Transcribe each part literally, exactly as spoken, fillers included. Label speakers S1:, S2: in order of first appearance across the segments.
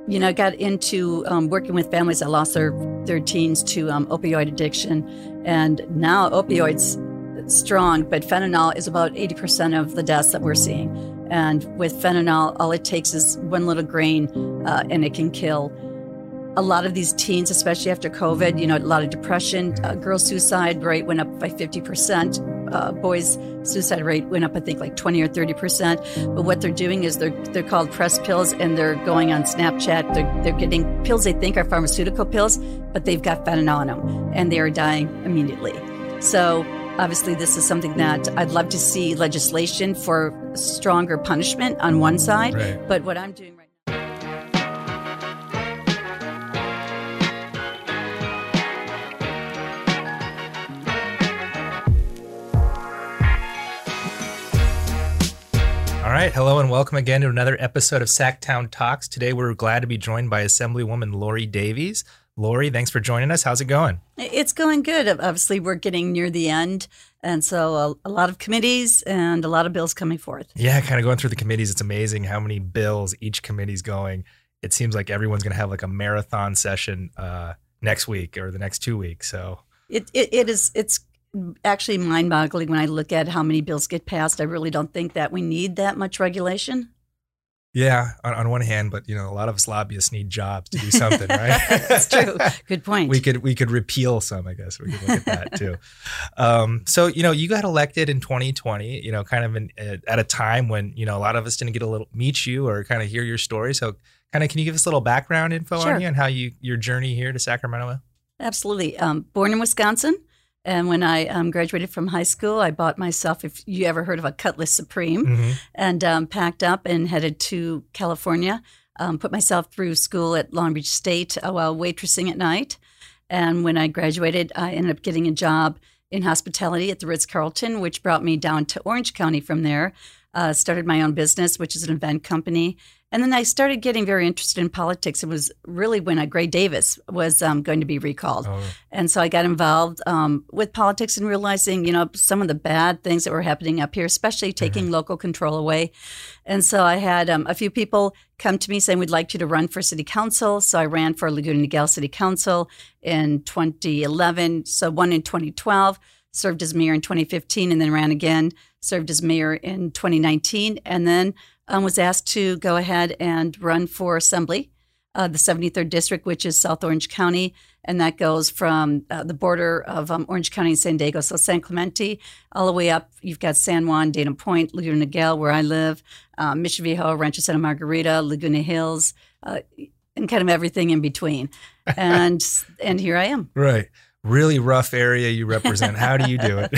S1: you know, got into um, working with families that lost their, their teens to um, opioid addiction. And now opioids strong, but fentanyl is about eighty percent of the deaths that we're seeing. And with fentanyl, all it takes is one little grain uh, and it can kill. A lot of these teens, especially after COVID, you know, a lot of depression, uh, girls' suicide rate went up by fifty percent. Uh, boys' suicide rate went up, I think, like twenty or thirty percent. But what they're doing is they're they're called press pills, and they're going on Snapchat. They're, they're getting pills they think are pharmaceutical pills, but they've got fentanyl in them, and they are dying immediately. So obviously, this is something that I'd love to see legislation for stronger punishment on one side.
S2: Right.
S1: But what I'm doing right
S2: All right. Hello and welcome again to another episode of Sacktown Talks. Today, we're glad to be joined by Assemblywoman Lori Davies. Lori, thanks for joining us. How's it going?
S1: It's going good. Obviously, we're getting near the end. And so a, a lot of committees and a lot of bills coming forth.
S2: Yeah, kind of going through the committees. It's amazing how many bills each committee's going. It seems like everyone's going to have like a marathon session uh, next week or the next two weeks. So
S1: it, it, it is, it's actually mind-boggling when I look at how many bills get passed. I really don't think that we need that much regulation.
S2: Yeah, on, on one hand, but you know, a lot of us lobbyists need jobs to do something, right?
S1: That's true. Good point.
S2: We could we could repeal some, I guess. We could look at that too. Um, so you know, you got elected in twenty twenty. You know, kind of in, at a time when you know a lot of us didn't get a little meet you or kind of hear your story. So, kind of, can you give us a little background info
S1: Sure.
S2: on you and how you your journey here to Sacramento?
S1: Absolutely. Um, born in Wisconsin. And when I um, graduated from high school, I bought myself, if you ever heard of a Cutlass Supreme,
S2: Mm-hmm.
S1: and um, packed up and headed to California, um, put myself through school at Long Beach State uh, while waitressing at night. And when I graduated, I ended up getting a job in hospitality at the Ritz-Carlton, which brought me down to Orange County from there. Uh, started my own business, which is an event company. And then I started getting very interested in politics. It was really when uh, Gray Davis was um, going to be recalled.
S2: Oh.
S1: And so I got involved um, with politics and realizing, you know, some of the bad things that were happening up here, especially taking mm-hmm. local control away. And so I had um, a few people come to me saying, we'd like you to run for city council. So I ran for Laguna Niguel City Council in twenty eleven. So won in twenty twelve, served as mayor in twenty fifteen, and then ran again, served as mayor in twenty nineteen, and then Um, was asked to go ahead and run for assembly, uh, the seventy-third district, which is South Orange County, and that goes from uh, the border of um, Orange County and San Diego, so San Clemente, all the way up. You've got San Juan, Dana Point, Laguna Niguel, where I live, uh, Mission Viejo, Rancho Santa Margarita, Laguna Hills, uh, and kind of everything in between. And and here I am.
S2: Right. Really rough area you represent. How do you do it?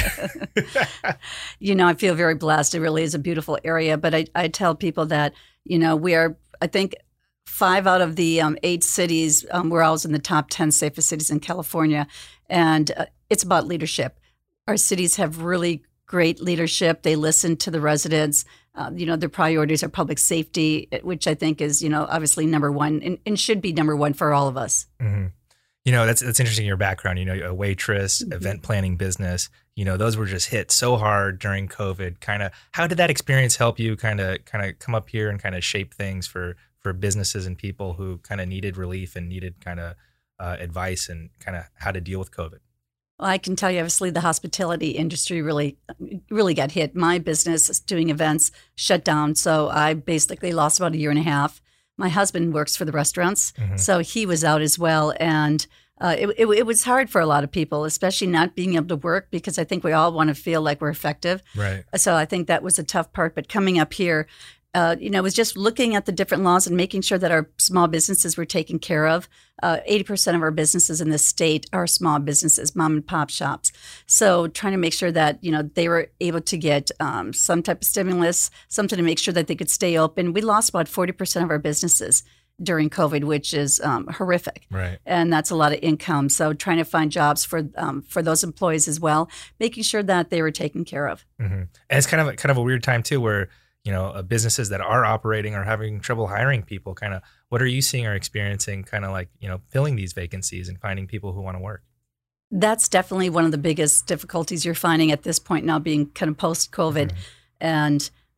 S1: You know, I feel very blessed. It really is a beautiful area. But I, I tell people that, you know, we are, I think, five out of the um, eight cities, um, we're always in the top ten safest cities in California. And uh, it's about leadership. Our cities have really great leadership. They listen to the residents. Uh, you know, their priorities are public safety, which I think is, you know, obviously number one and, and should be number one for all of us.
S2: Mm-hmm. You know, that's that's interesting, your background, you know, a waitress, mm-hmm. event planning business, you know, those were just hit so hard during COVID. Kind of, how did that experience help you kind of kind of come up here and kind of shape things for, for businesses and people who kind of needed relief and needed kind of uh, advice and kind of how to deal with COVID?
S1: Well, I can tell you, obviously, the hospitality industry really, really got hit. My business doing events shut down. So I basically lost about a year and a half. My husband works for the restaurants, mm-hmm. so he was out as well. And uh, it, it, it was hard for a lot of people, especially not being able to work, because I think we all want to feel like we're effective.
S2: Right.
S1: So I think that was a tough part. But coming up here, uh, you know, it was just looking at the different laws and making sure that our small businesses were taken care of. Uh, eighty percent of our businesses in this state are small businesses, mom and pop shops. So trying to make sure that, you know, they were able to get um, some type of stimulus, something to make sure that they could stay open. We lost about forty percent of our businesses during COVID, which is um, horrific.
S2: Right.
S1: And that's a lot of income. So trying to find jobs for um, for those employees as well, making sure that they were taken care of.
S2: Mm-hmm. And it's kind of a, kind of a weird time too, where you know, uh, businesses that are operating are having trouble hiring people. Kind of, what are you seeing or experiencing kind of like, you know, filling these vacancies and finding people who want to work?
S1: That's definitely one of the biggest difficulties you're finding at this point now, being kind of post-COVID. Mm-hmm. And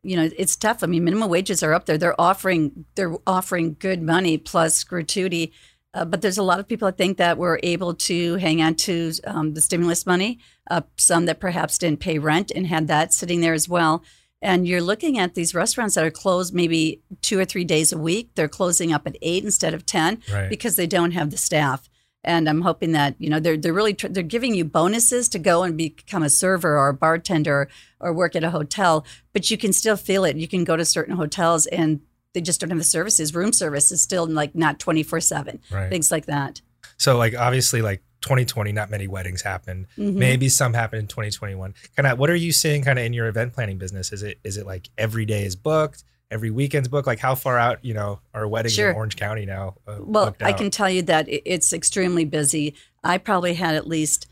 S1: you know, it's tough. I mean, minimum wages are up there. They're offering they're offering good money plus gratuity. Uh, but there's a lot of people, I think, that were able to hang on to um, the stimulus money. Uh, some that perhaps didn't pay rent and had that sitting there as well. And you're looking at these restaurants that are closed maybe two or three days a week. They're closing up at eight instead of ten
S2: right.
S1: because they don't have the staff. And I'm hoping that, you know, they're they're really tr- they're giving you bonuses to go and become a server or a bartender or work at a hotel, but you can still feel it. You can go to certain hotels and they just don't have the services. Room service is still like not twenty-four seven,
S2: right.
S1: things like that.
S2: So like obviously like twenty twenty, not many weddings happened. Mm-hmm. Maybe some happened in twenty twenty-one. Kind of, what are you seeing kind of in your event planning business? Is it is it like every day is booked? Every weekend's booked? Like how far out, you know, are weddings
S1: sure.
S2: in Orange County now? Uh,
S1: well, I can tell you that it's extremely busy. I probably had at least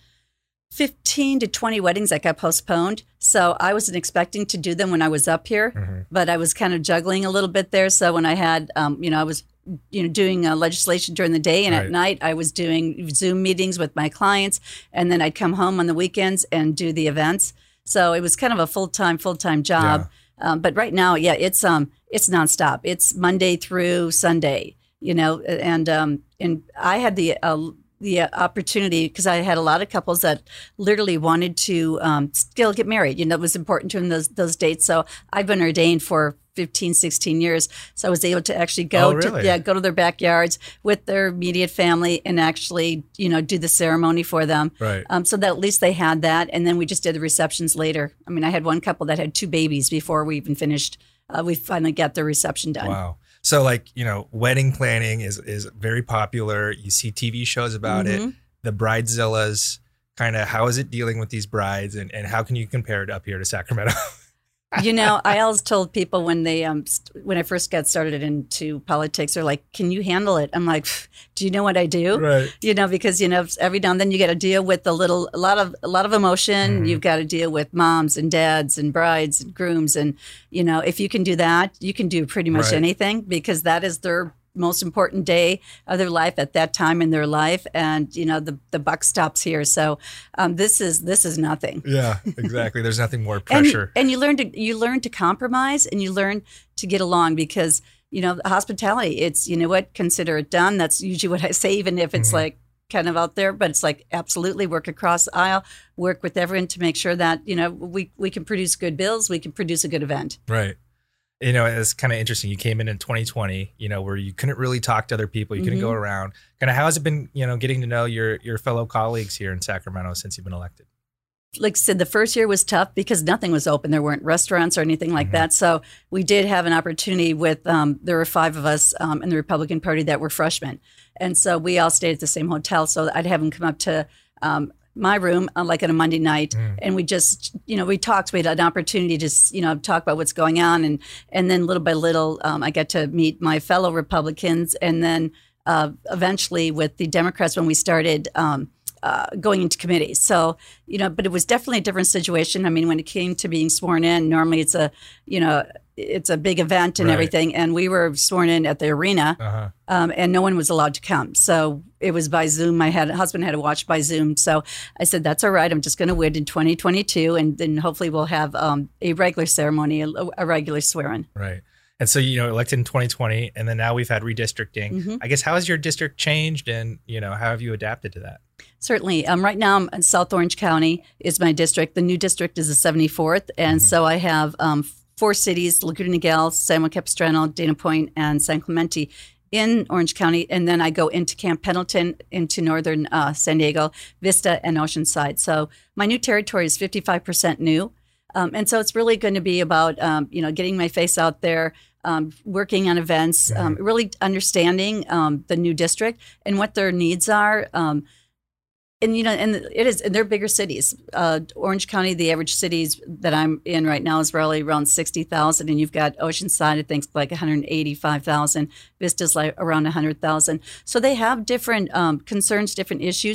S1: fifteen to twenty weddings that got postponed. So I wasn't expecting to do them when I was up here, mm-hmm. but I was kind of juggling a little bit there. So when I had, um, you know, I was, you know, doing uh, legislation during the day, and right. at night I was doing Zoom meetings with my clients, and then I'd come home on the weekends and do the events. So it was kind of a full-time, full-time job. Yeah. Um, but right now, yeah, it's um, it's nonstop. It's Monday through Sunday, you know, and um, and I had the uh, the opportunity because I had a lot of couples that literally wanted to um, still get married. You know, it was important to them those those dates. So I've been ordained for fifteen, sixteen years. So I was able to actually go
S2: oh, really?
S1: to yeah go to their backyards with their immediate family and actually, you know, do the ceremony for them.
S2: Right.
S1: Um, so that at least they had that. And then we just did the receptions later. I mean, I had one couple that had two babies before we even finished. Uh, we finally got the reception done.
S2: Wow. So like, you know, wedding planning is is very popular. You see T V shows about mm-hmm. it. The Bridezillas, kind of how is it dealing with these brides, and, and how can you compare it up here to Sacramento?
S1: You know, I always told people when they um st- when I first got started into politics, they're like, "Can you handle it?" I'm like, "Do you know what I do?"
S2: Right.
S1: You know, because you know every now and then you got to deal with a little, a lot of, a lot of emotion.
S2: Mm-hmm.
S1: You've got to deal with moms and dads and brides and grooms, and you know, if you can do that, you can do pretty much
S2: right.
S1: anything because that is their most important day of their life at that time in their life, and you know the the buck stops here. So um, this is this is nothing.
S2: Yeah, exactly. There's nothing more pressure.
S1: and, and you learn to you learn to compromise, and you learn to get along because you know hospitality. It's you know what consider it done. That's usually what I say, even if it's mm-hmm. like kind of out there, but it's like absolutely work across the aisle, work with everyone to make sure that you know we we can produce good bills, we can produce a good event.
S2: Right. You know, it's kind of interesting. You came in in twenty twenty, you know, where you couldn't really talk to other people. You couldn't mm-hmm. go around. Kind of how has it been, you know, getting to know your your fellow colleagues here in Sacramento since you've been elected?
S1: Like I said, the first year was tough because nothing was open. There weren't restaurants or anything like mm-hmm. that. So we did have an opportunity with, um, there were five of us um, in the Republican Party that were freshmen. And so we all stayed at the same hotel. So I'd have them come up to um, my room uh, like on a Monday night. Mm. And we just, you know, we talked, we had an opportunity to, you know, talk about what's going on. And, and then little by little, um, I got to meet my fellow Republicans. And then uh, eventually with the Democrats, when we started um, uh, going into committees. So, you know, but it was definitely a different situation. I mean, when it came to being sworn in, normally it's a, you know, it's a big event and right. everything. And we were sworn in at the arena uh-huh. um, and no one was allowed to come. So it was by Zoom. My had, husband had to watch by Zoom. So I said, that's all right. I'm just going to wait in twenty twenty-two. And then hopefully we'll have um, a regular ceremony, a, a regular swearing.
S2: Right. And so, you know, elected in twenty twenty, and then now we've had redistricting. Mm-hmm. I guess, how has your district changed, and, you know, how have you adapted to that?
S1: Certainly. Um, right now, I'm in South Orange County is my district. The new district is the seventy-fourth. And mm-hmm. so I have um, four cities, Laguna Niguel, San Juan Capistrano, Dana Point, and San Clemente in Orange County. And then I go into Camp Pendleton, into northern uh, San Diego, Vista, and Oceanside. So my new territory is fifty-five percent new. Um, and so it's really going to be about, um, you know, getting my face out there, um, working on events, um, really understanding um, the new district and what their needs are. Um, and, you know, and it is, and they're bigger cities. Uh, Orange County, the average cities that I'm in right now is probably around sixty thousand. And you've got Oceanside, I think, like one hundred eighty-five thousand. Vista's like around one hundred thousand. So they have different um, concerns, different issues.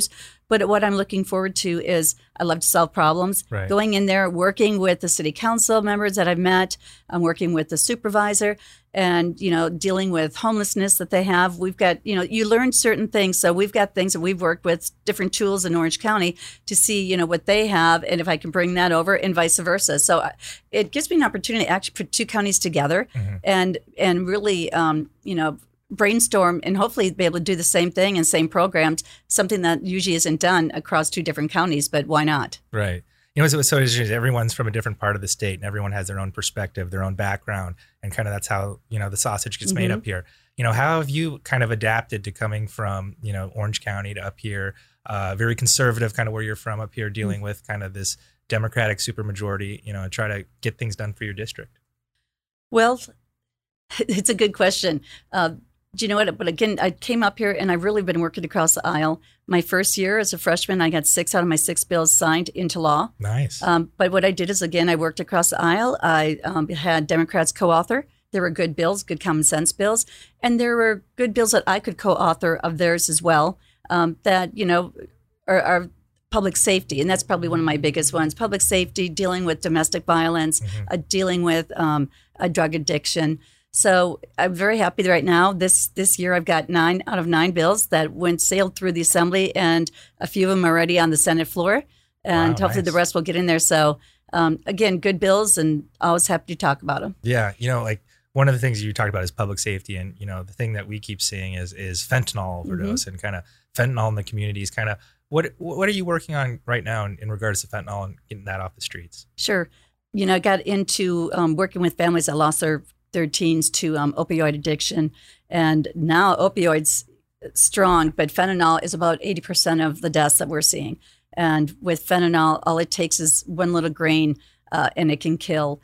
S1: But what I'm looking forward to is I love to solve problems.
S2: Right.
S1: Going in there, working with the city council members that I've met, I'm working with the supervisor, and you know, dealing with homelessness that they have. We've got, you know, you learn certain things. So we've got things that we've worked with, different tools in Orange County to see, you know, what they have, and if I can bring that over, and vice versa. So uh, it gives me an opportunity to actually put two counties together, mm-hmm. and and really, um, you know, brainstorm and hopefully be able to do the same thing and same programs, something that usually isn't done across two different counties, but why not?
S2: Right. You know, what's so interesting is everyone's from a different part of the state, and everyone has their own perspective, their own background, and kind of that's how, you know, the sausage gets mm-hmm. made up here. You know, how have you kind of adapted to coming from, you know, Orange County to up here, uh, very conservative, kind of where you're from up here, dealing mm-hmm. with kind of this Democratic supermajority, you know, and try to get things done for your district?
S1: Well, it's a good question. Uh, Do you know what? But again, I came up here and I've really been working across the aisle. My first year as a freshman, I got six out of my six bills signed into law.
S2: Nice.
S1: Um, but what I did is, again, I worked across the aisle. I um, had Democrats co-author. There were good bills, good common sense bills. And there were good bills that I could co-author of theirs as well, um, that, you know, are, are public safety. And that's probably one of my biggest ones. Public safety, dealing with domestic violence, mm-hmm. uh, dealing with um, a drug addiction. So I'm very happy that right now, this this year, I've got nine out of nine bills that went sailed through the Assembly, and a few of them are already on the Senate floor, and wow, hopefully nice. The rest will get in there. So um, again, good bills, and always happy to talk about them.
S2: Yeah, you know, like one of the things you talked about is public safety, and you know, the thing that we keep seeing is is fentanyl overdose, mm-hmm. and kind of fentanyl in the communities. Kind of what what are you working on right now in, in regards to fentanyl and getting that off the streets?
S1: Sure, you know, I got into um, working with families that lost their their teens to um, opioid addiction. And now opioids strong, but fentanyl is about eighty percent of the deaths that we're seeing. And with fentanyl, all it takes is one little grain uh, and it can kill.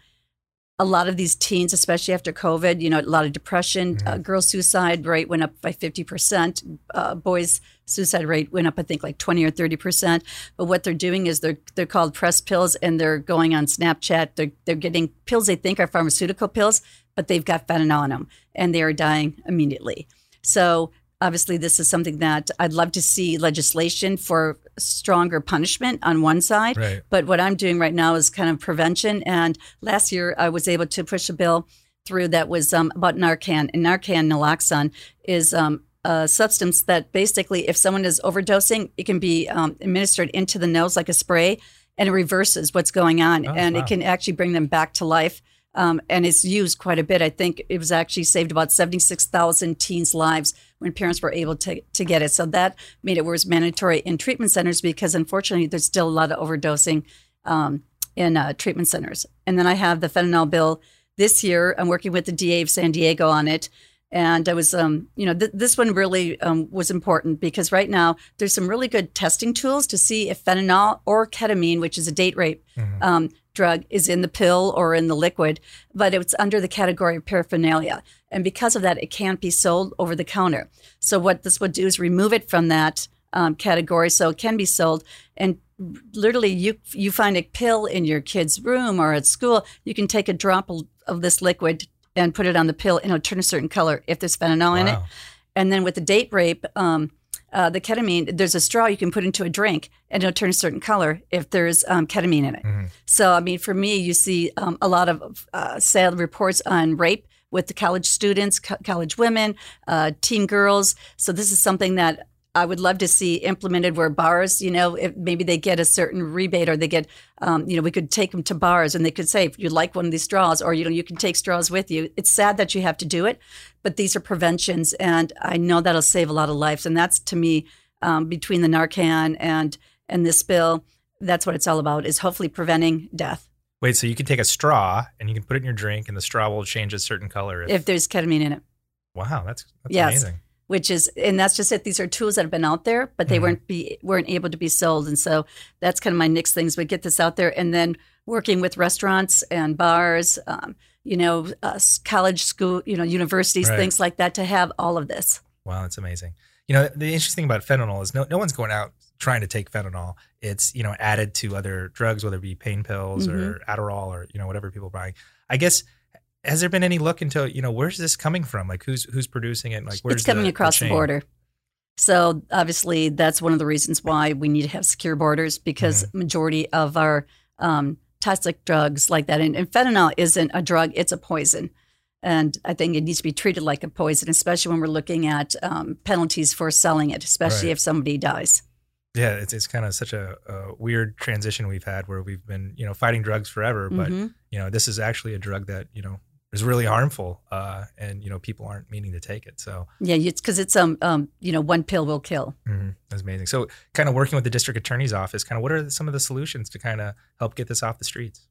S1: A lot of these teens, especially after COVID, you know, a lot of depression, mm-hmm. uh, girls' suicide rate went up by fifty percent. Uh, boys' suicide rate went up, I think, like twenty or thirty percent. But what they're doing is they're they're called press pills, and they're going on Snapchat. They're, they're getting pills they think are pharmaceutical pills, but they've got fentanyl in them, and they are dying immediately. So obviously, this is something that I'd love to see legislation for stronger punishment on one side.
S2: Right.
S1: But what I'm doing right now is kind of prevention. And last year, I was able to push a bill through that was um, about Narcan. And Narcan, naloxone, is um, a substance that basically, if someone is overdosing, it can be um, administered into the nose like a spray, and it reverses what's going on. Oh, and wow. It can actually bring them back to life. Um, and it's used quite a bit. I think it was actually saved about seventy-six thousand teens' lives when parents were able to, to get it. So that made it was mandatory in treatment centers, because unfortunately there's still a lot of overdosing um, in uh, treatment centers. And then I have the fentanyl bill this year. I'm working with the D A of San Diego on it. And I was, um, you know, th- this one really um, was important, because right now there's some really good testing tools to see if fentanyl or ketamine, which is a date rape mm-hmm. um, drug, is in the pill or in the liquid, but it's under the category of paraphernalia. And because of that, it can't be sold over the counter. So what this would do is remove it from that um, category so it can be sold. And literally, you you find a pill in your kid's room or at school, you can take a drop of this liquid and put it on the pill, and it'll turn a certain color if there's fentanyl wow. in it. And then with the date rape, um, uh, the ketamine, there's a straw you can put into a drink, and it'll turn a certain color if there's um, ketamine in it. Mm-hmm. So, I mean, for me, you see um, a lot of uh, sad reports on rape with the college students, co- college women, uh, teen girls. So this is something that I would love to see implemented where bars, you know, if maybe they get a certain rebate, or they get, um, you know, we could take them to bars and they could say, if you like one of these straws, or, you know, you can take straws with you. It's sad that you have to do it, but these are preventions, and I know that'll save a lot of lives. And that's, to me, um, between the Narcan and and this bill, that's what it's all about, is hopefully preventing death.
S2: Wait, so you can take a straw and you can put it in your drink, and the straw will change a certain color if,
S1: if there's ketamine in it.
S2: Wow, that's, that's
S1: yes.
S2: amazing.
S1: Which is, and that's just it. These are tools that have been out there, but they mm-hmm. weren't be weren't able to be sold. And so that's kind of my next things. We get this out there, and then working with restaurants and bars, um, you know, uh, college, school, you know, universities, right. things like that, to have all of this.
S2: Wow, that's amazing. You know, the interesting thing about fentanyl is no no one's going out trying to take fentanyl. It's, you know, added to other drugs, whether it be pain pills mm-hmm. or Adderall or, you know, whatever people are buying. I guess. Has there been any look into, you know, where's this coming from? Like, who's who's producing it? Like, where's
S1: it's coming
S2: the,
S1: across
S2: the,
S1: the border. So obviously, that's one of the reasons why we need to have secure borders, because
S2: Mm-hmm.
S1: majority of our um, toxic drugs like that, and, and fentanyl isn't a drug; it's a poison. And I think it needs to be treated like a poison, especially when we're looking at um, penalties for selling it, especially
S2: Right.
S1: if somebody dies.
S2: Yeah, it's it's kind of such a, a weird transition we've had where we've been, you know, fighting drugs forever, but
S1: hmm
S2: you know, this is actually a drug that, you know, is really harmful, uh, and you know, people aren't meaning to take it. So
S1: Yeah, it's because it's um um you know one pill will kill.
S2: mhm, that's amazing. So, kind of working with the district attorney's office, kind of what are some of the solutions to kind of help get this off the streets?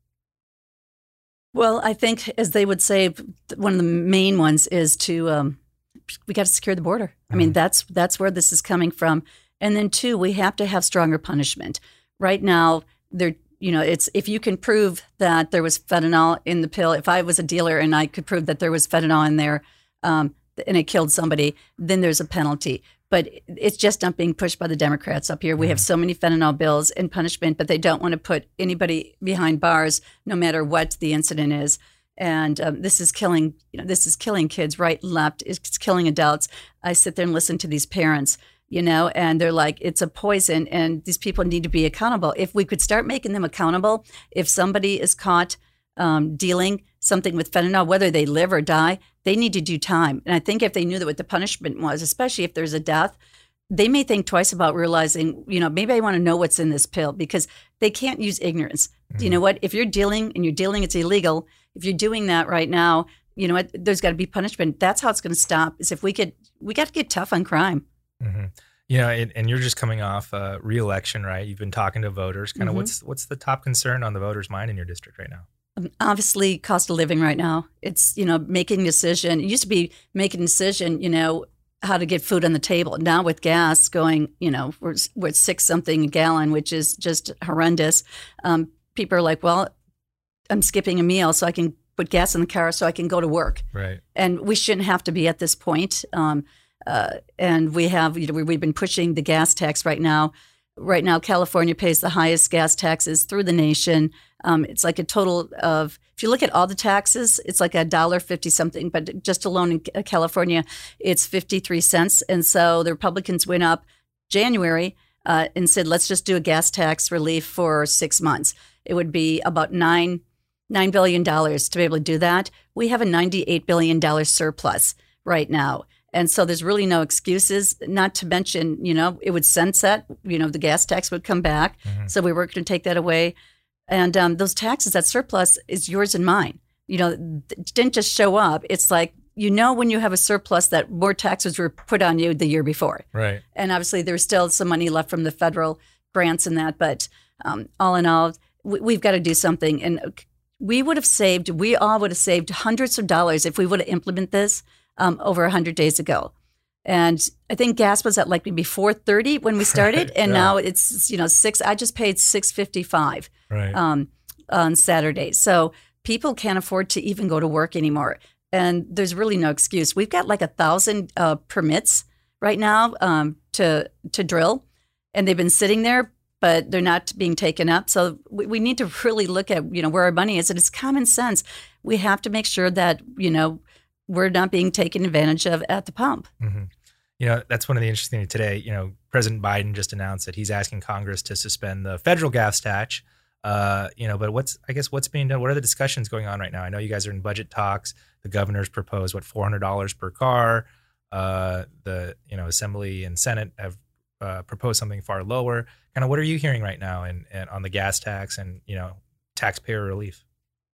S1: Well, I think, as they would say, one of the main ones is to um, we got to secure the border. I mean,
S2: Mhm.
S1: that's that's where this is coming from. And then two, we have to have stronger punishment. Right now, there, you know, it's if you can prove that there was fentanyl in the pill. If I was a dealer and I could prove that there was fentanyl in there, um, and it killed somebody, then there's a penalty. But it's just not being pushed by the Democrats up here. We have so many fentanyl bills and punishment, but they don't want to put anybody behind bars, no matter what the incident is. And um, this is killing, you know, this is killing kids right and left. It's killing adults. I sit there and listen to these parents, you know, and they're like, it's a poison, and these people need to be accountable. If we could start making them accountable, if somebody is caught um, dealing something with fentanyl, whether they live or die, they need to do time. And I think if they knew that what the punishment was, especially if there's a death, they may think twice about realizing, you know, maybe I want to know what's in this pill, because they can't use ignorance.
S2: Mhm.
S1: You know what? If you're dealing and you're dealing, it's illegal. If you're doing that right now, you know what? There's got to be punishment. That's how it's going to stop. Is if we could, we got to get tough on crime.
S2: hmm You know, and, and you're just coming off uh, re-election, right? You've been talking to voters. Kind of
S1: Mhm.
S2: what's what's the top concern on the voters' mind in your district right now?
S1: Um, Obviously, cost of living right now. It's, you know, making a decision. It used to be making a decision, you know, how to get food on the table. Now with gas going, you know, we're, we're at six something a gallon, which is just horrendous. Um, people are like, well, I'm skipping a meal so I can put gas in the car so I can go to work.
S2: Right.
S1: And we shouldn't have to be at this point. Um, uh, and we have, you know, we, we've been pushing the gas tax right now. Right now, California pays the highest gas taxes through the nation. Um, it's like a total of, if you look at all the taxes, it's like a dollar fifty something. But just alone in California, it's fifty-three cents. And so the Republicans went up January uh, and said, let's just do a gas tax relief for six months. It would be about nine nine billion dollars to be able to do that. We have a ninety-eight billion dollars surplus right now. And so there's really no excuses, not to mention, you know, it would sunset, you know, the gas tax would come back.
S2: Mhm.
S1: So we were going to take that away. And um, those taxes, that surplus is yours and mine. You know, it didn't just show up. It's like, you know, when you have a surplus that more taxes were put on you the year before.
S2: Right.
S1: And obviously there's still some money left from the federal grants and that. But um, all in all, we, we've got to do something. And we would have saved, we all would have saved hundreds of dollars if we would have implemented this um, over one hundred days ago. And I think gas was at like maybe four thirty when we started.
S2: Right,
S1: And
S2: yeah.
S1: now it's, you know, six, I just paid six fifty-five
S2: Right.
S1: um, on Saturday. So people can't afford to even go to work anymore. And there's really no excuse. We've got like a thousand uh, permits right now um, to to drill, and they've been sitting there, but they're not being taken up. So we, we need to really look at, you know, where our money is, and it's common sense. We have to make sure that, you know, we're not being taken advantage of at the pump.
S2: hmm You know, that's one of the interesting things today. You know, President Biden just announced that he's asking Congress to suspend the federal gas tax. Uh, you know, but what's, I guess, what's being done? What are the discussions going on right now? I know you guys are in budget talks. The governor's proposed, what, four hundred dollars per car. Uh, the, you know, Assembly and Senate have uh, proposed something far lower. Kind of what are you hearing right now and and on the gas tax and, you know, taxpayer relief?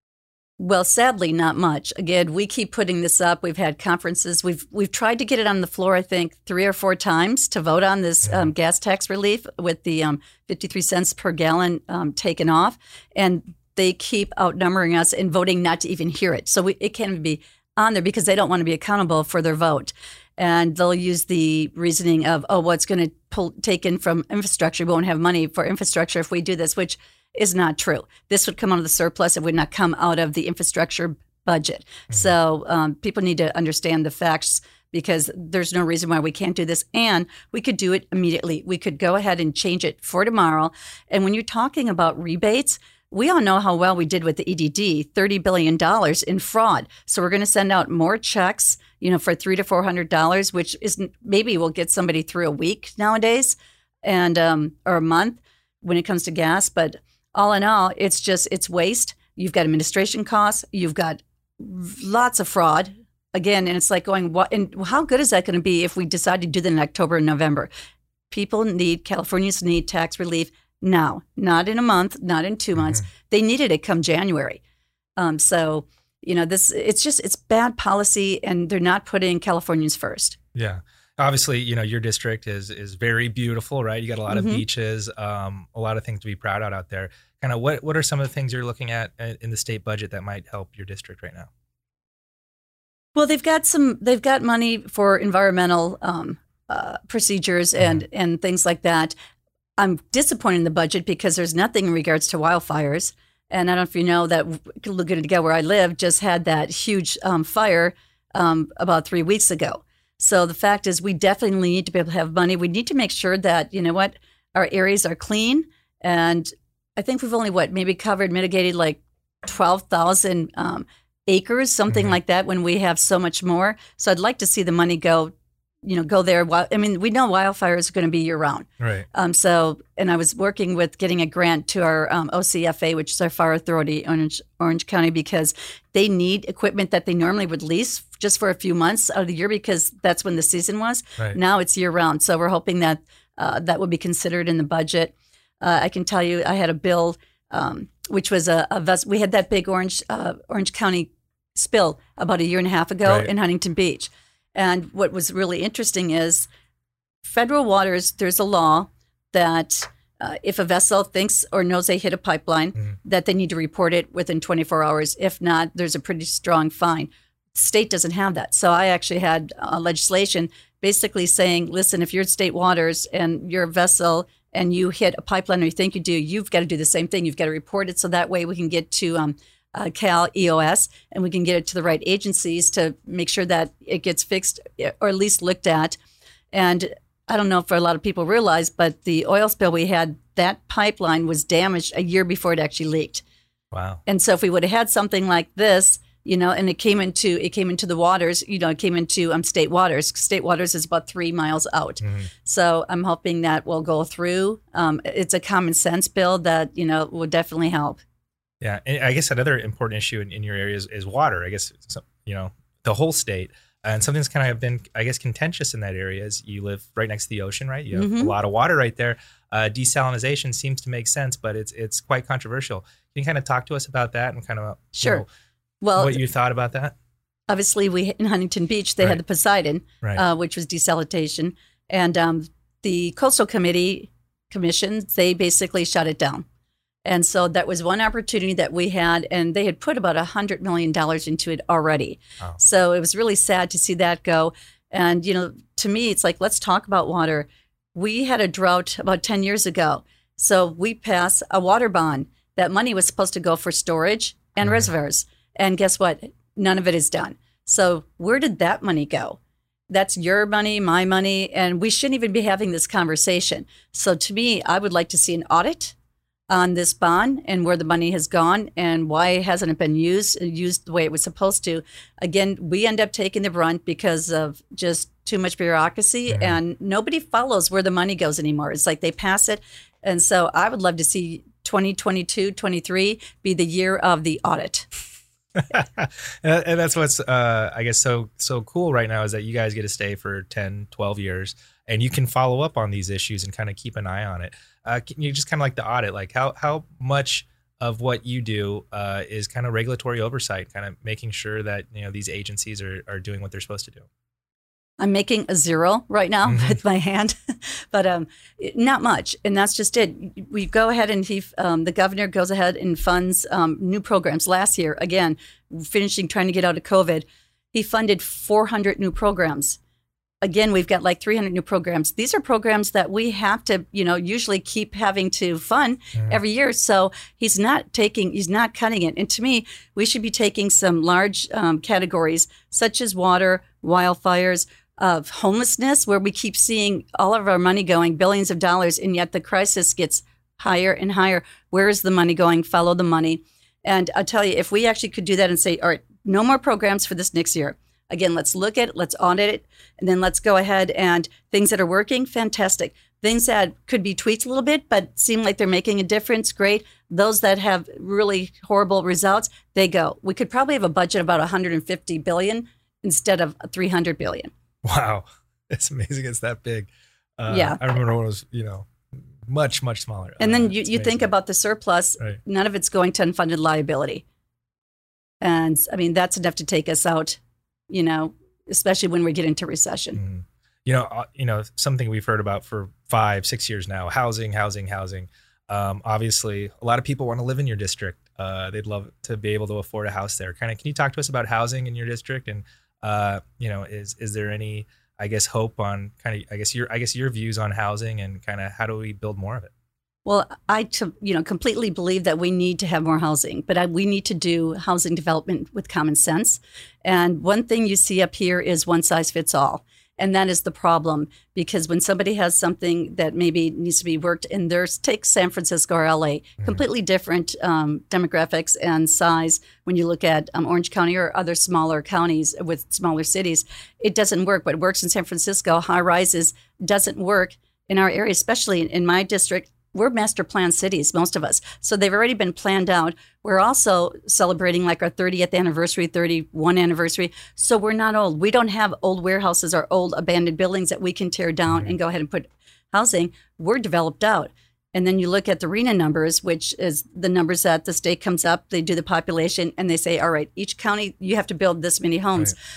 S1: Well, sadly, not much. Again, we keep putting this up. We've had conferences. We've we've tried to get it on the floor, I think, three or four times to vote on this um, gas tax relief with the um, fifty-three cents per gallon um, taken off. And they keep outnumbering us and voting not to even hear it. So we, it can't be on there because they don't want to be accountable for their vote. And they'll use the reasoning of, oh, well, it's going to pull take in from infrastructure. We won't have money for infrastructure if we do this, which is not true. This would come out of the surplus. It would not come out of the infrastructure budget. Mm-hmm. So um, people need to understand the facts, because there's no reason why we can't do this. And we could do it immediately. We could go ahead and change it for tomorrow. And when you're talking about rebates, we all know how well we did with the E D D, thirty billion dollars in fraud. So we're going to send out more checks, you know, for three to four hundred dollars, which is maybe we'll get somebody through a week nowadays, and um, or a month when it comes to gas. But all in all, it's just it's waste. You've got administration costs. You've got lots of fraud again, and it's like going, what? And how good is that going to be if we decide to do that in October and November? People need Californians need tax relief now, not in a month, not in two months. Mm-hmm. They needed it come January. Um, so you know, this it's just it's bad policy, and they're not putting Californians first.
S2: Yeah. Obviously, you know, your district is is very beautiful, right? You got a lot mm-hmm. of beaches, um, a lot of things to be proud of out there. Kind of what, what are some of the things you're looking at in the state budget that might help your district right now?
S1: Well, they've got some, they've got money for environmental um, uh, procedures and, mm-hmm. and things like that. I'm disappointed in the budget because there's nothing in regards to wildfires. And I don't know if you know that Laguna where I live just had that huge um, fire um, about three weeks ago. So the fact is we definitely need to be able to have money. We need to make sure that, you know what, our areas are clean. And I think we've only, what, maybe covered, mitigated like twelve thousand um, acres, something mm-hmm. like that, when we have so much more. So I'd like to see the money go, you know, go there. I mean, we know wildfires are going to be year round.
S2: Right.
S1: Um. So, and I was working with getting a grant to our um, O C F A, which is our fire authority, Orange, Orange County, because they need equipment that they normally would lease just for a few months out of the year because that's when the season was.
S2: Right.
S1: Now it's year round. So we're hoping that uh, that would be considered in the budget. Uh, I can tell you, I had a bill, um, which was a, a ves- we had that big Orange uh, Orange County spill about a year and a half ago
S2: right.
S1: in Huntington Beach. And what was really interesting is federal waters, there's a law that uh, if a vessel thinks or knows they hit a pipeline, mm-hmm. that they need to report it within twenty-four hours. If not, there's a pretty strong fine. State doesn't have that. So I actually had uh, legislation basically saying, listen, if you're in state waters and you're a vessel and you hit a pipeline or you think you do, you've got to do the same thing. You've got to report it so that way we can get to um, uh, Cal E O S and we can get it to the right agencies to make sure that it gets fixed or at least looked at. And I don't know if a lot of people realize, but the oil spill we had, that pipeline was damaged a year before it actually leaked.
S2: Wow.
S1: And so if we would have had something like this, you know, and it came into it came into the waters, you know, it came into um, state waters. State waters is about three miles out. Mm-hmm. So I'm hoping that will go through. Um, it's a common sense bill that, you know, will definitely help.
S2: Yeah. And I guess another important issue in, in your area is, is water. I guess, you know, the whole state. And something that's kind of been, I guess, contentious in that area is you live right next to the ocean, right? You have mm-hmm. a lot of water right there. Uh, desalinization seems to make sense, but it's it's quite controversial. Can you kind of talk to us about that and kind of
S1: sure.
S2: you know,
S1: well,
S2: what you thought about that?
S1: Obviously, we in Huntington Beach, they right. had the Poseidon,
S2: right.
S1: uh, which was desalination. And um, the Coastal Committee Commission, they basically shut it down. And so that was one opportunity that we had, and they had put about one hundred million dollars into it already.
S2: Oh.
S1: So it was really sad to see that go. And, you know, to me, it's like, let's talk about water. We had a drought about ten years ago. So we passed a water bond. That money was supposed to go for storage and mm-hmm. reservoirs. And guess what? None of it is done. So where did that money go? That's your money, my money, and we shouldn't even be having this conversation. So to me, I would like to see an audit on this bond and where the money has gone and why hasn't it been used, used the way it was supposed to. Again, we end up taking the brunt because of just too much bureaucracy mm-hmm. and nobody follows where the money goes anymore. It's like they pass it. And so I would love to see twenty twenty-two, twenty-three be the year of the audit.
S2: And that's what's, uh, I guess, so so cool right now is that you guys get to stay for ten, twelve years and you can follow up on these issues and kind of keep an eye on it. Uh, can you just kind of like the audit, like how, how much of what you do uh, is kind of regulatory oversight, kind of making sure that, you know, these agencies are, are doing what they're supposed to do?
S1: I'm making a zero right now mm-hmm. with my hand, but um, not much. And that's just it. We go ahead and he, um, the governor goes ahead and funds um, new programs. Last year, again, finishing trying to get out of COVID, he funded four hundred new programs. Again, we've got like three hundred new programs. These are programs that we have to, you know, usually keep having to fund mm-hmm. every year. So he's not taking, he's not cutting it. And to me, we should be taking some large um, categories such as water, wildfires, of homelessness, where we keep seeing all of our money going, billions of dollars, and yet the crisis gets higher and higher. Where is the money going? Follow the money. And I'll tell you, if we actually could do that and say, all right, no more programs for this next year. Again, let's look at it, let's audit it, and then let's go ahead and things that are working, fantastic. Things that could be tweaked a little bit, but seem like they're making a difference, great. Those that have really horrible results, they go. We could probably have a budget of about one hundred fifty billion dollars instead of three hundred billion dollars.
S2: Wow. It's amazing it's that big. Uh,
S1: yeah.
S2: I remember when it was, you know, much, much smaller.
S1: And
S2: uh,
S1: then you, you think about the surplus,
S2: right.
S1: None of it's going to unfunded liability. And I mean, that's enough to take us out, you know, especially when we get into recession.
S2: Mm-hmm. You know, uh, you know, something we've heard about for five, six years now, housing, housing, housing. Um, obviously, a lot of people want to live in your district. Uh, they'd love to be able to afford a house there. Kind of, can you talk to us about housing in your district? And, uh, you know, is is there any, I guess, hope on kind of, I guess your, I guess your views on housing and kind of how do we build more of it?
S1: Well, I, to, you know, completely believe that we need to have more housing, but I, we need to do housing development with common sense. And one thing you see up here is one size fits all. And that is the problem, because when somebody has something that maybe needs to be worked in theirs, take San Francisco or L A, mm-hmm. completely different um, demographics and size. When you look at um, Orange County or other smaller counties with smaller cities, it doesn't work. What works in San Francisco, high rises, doesn't work in our area, especially in my district. We're master plan cities, most of us. So they've already been planned out. We're also celebrating like our thirtieth anniversary, thirty-first anniversary. So we're not old. We don't have old warehouses or old abandoned buildings that we can tear down and go ahead and put housing. We're developed out. And then you look at the RHNA numbers, which is the numbers that the state comes up, they do the population, and they say, all right, each county, you have to build this many homes. Right.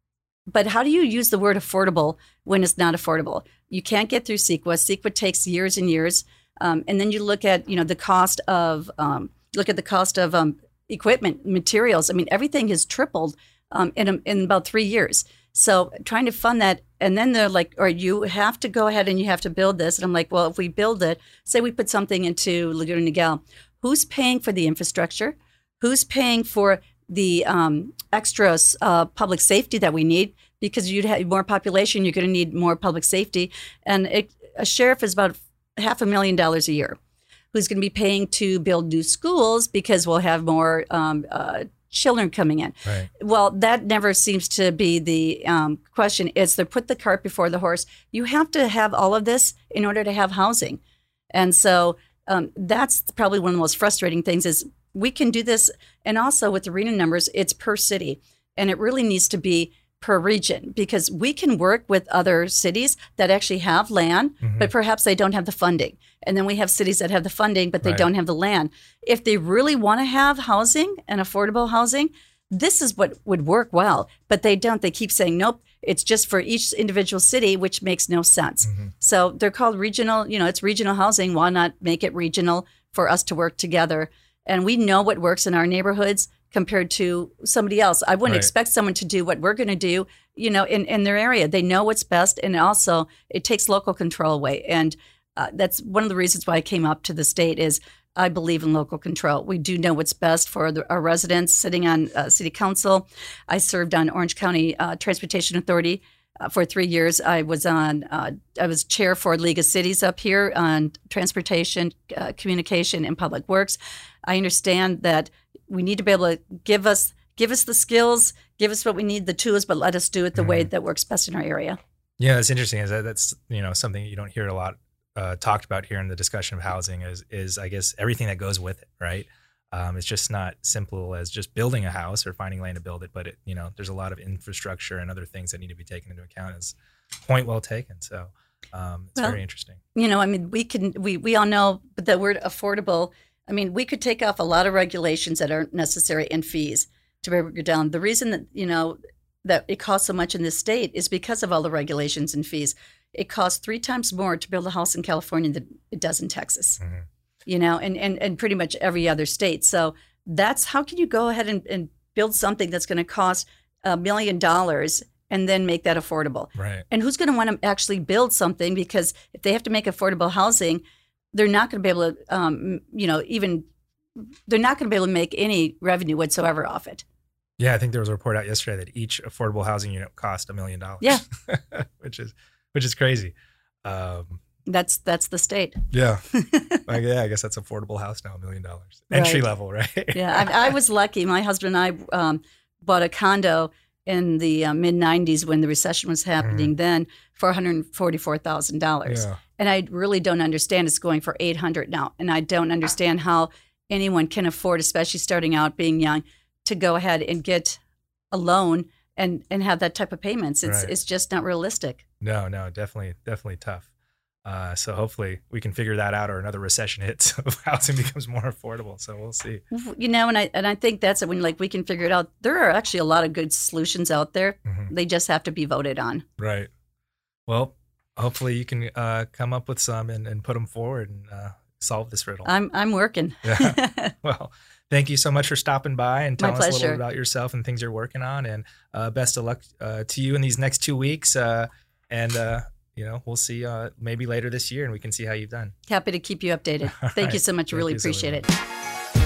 S1: But how do you use the word affordable when it's not affordable? You can't get through CEQA. CEQA takes years and years. Um, and then you look at, you know, the cost of, um, look at the cost of um, equipment, materials. I mean, everything has tripled um, in, a, in about three years. So trying to fund that. And then they're like, or you have to go ahead and you have to build this. And I'm like, well, if we build it, say we put something into Laguna Niguel, who's paying for the infrastructure? Who's paying for the um, extra uh, public safety that we need? Because you'd have more population, you're going to need more public safety. And it, a sheriff is about half a million dollars a year, who's going to be paying to build new schools because we'll have more um, uh, children coming in.
S2: Right.
S1: Well, that never seems to be the um, question. It's to put the cart before the horse. You have to have all of this in order to have housing. And so um, that's probably one of the most frustrating things is we can do this. And also with the RHNA numbers, it's per city. And it really needs to be per region, because we can work with other cities that actually have land, mm-hmm. but perhaps they don't have the funding. And then we have cities that have the funding, but they right. don't have the land. If they really want to have housing and affordable housing, this is what would work well, but they don't. They keep saying, nope, it's just for each individual city, which makes no sense. Mm-hmm. So they're called regional, you know, it's regional housing. Why not make it regional for us to work together? And we know what works in our neighborhoods compared to somebody else. I wouldn't right. expect someone to do what we're going to do, you know, in, in their area. They know what's best. And also it takes local control away. And uh, that's one of the reasons why I came up to the state is I believe in local control. We do know what's best for the, our residents. Sitting on uh, city council, I served on Orange County uh, Transportation Authority uh, for three years. I was on, uh, I was chair for League of Cities up here on transportation, uh, communication, and public works. I understand that we need to be able to give us give us the skills, give us what we need, the tools, but let us do it the mm-hmm. way that works best in our area.
S2: Yeah, that's interesting. Is that that's you know something you don't hear a lot uh, talked about here in the discussion of housing is is I guess everything that goes with it, right? Um, it's just not simple as just building a house or finding land to build it, but it you know there's a lot of infrastructure and other things that need to be taken into account. It's point well taken. So um, it's well, very interesting.
S1: You know, I mean, we can we we all know the word affordable. I mean, we could take off a lot of regulations that aren't necessary and fees to bring it down. The reason that, you know, that it costs so much in this state is because of all the regulations and fees. It costs three times more to build a house in California than it does in Texas, mm-hmm. you know, and, and, and pretty much every other state. So that's how can you go ahead and, and build something that's going to cost a million dollars and then make that affordable?
S2: Right.
S1: And who's going to want to actually build something? Because if they have to make affordable housing, they're not going to be able to, um, you know, even, they're not going to be able to make any revenue whatsoever off it.
S2: Yeah, I think there was a report out yesterday that each affordable housing unit cost a million dollars.
S1: Yeah.
S2: which is which is crazy. Um,
S1: That's that's the state.
S2: Yeah. Like, yeah, I guess that's affordable house now, a million dollars. Entry
S1: Right.
S2: level, right?
S1: Yeah, I, I was lucky. My husband and I um, bought a condo in the uh, mid nineties when the recession was happening then for one hundred forty-four thousand dollars.
S2: Yeah.
S1: And I really don't understand it's going for eight hundred now. And I don't understand how anyone can afford, especially starting out being young, to go ahead and get a loan and, and have that type of payments. It's
S2: Right.
S1: it's just not realistic.
S2: No, no, definitely, definitely tough. Uh, so hopefully we can figure that out, or another recession hits, so housing becomes more affordable. So we'll see.
S1: You know, and I and I think that's it, when like we can figure it out. There are actually a lot of good solutions out there.
S2: Mhm.
S1: They just have to be voted on.
S2: Right. Well, hopefully you can uh, come up with some and, and put them forward and uh, solve this riddle.
S1: I'm I'm working.
S2: Yeah. Well, thank you so much for stopping by and
S1: My
S2: telling us a little
S1: pleasure.
S2: bit about yourself and things you're working on. And uh, best of luck uh, to you in these next two weeks. Uh, and, uh, you know, we'll see uh, maybe later this year and we can see how you've done.
S1: Happy to keep you updated.
S2: All
S1: Thank you
S2: right.
S1: so much.
S2: Thank
S1: Really
S2: you,
S1: appreciate
S2: Sylvia.
S1: it.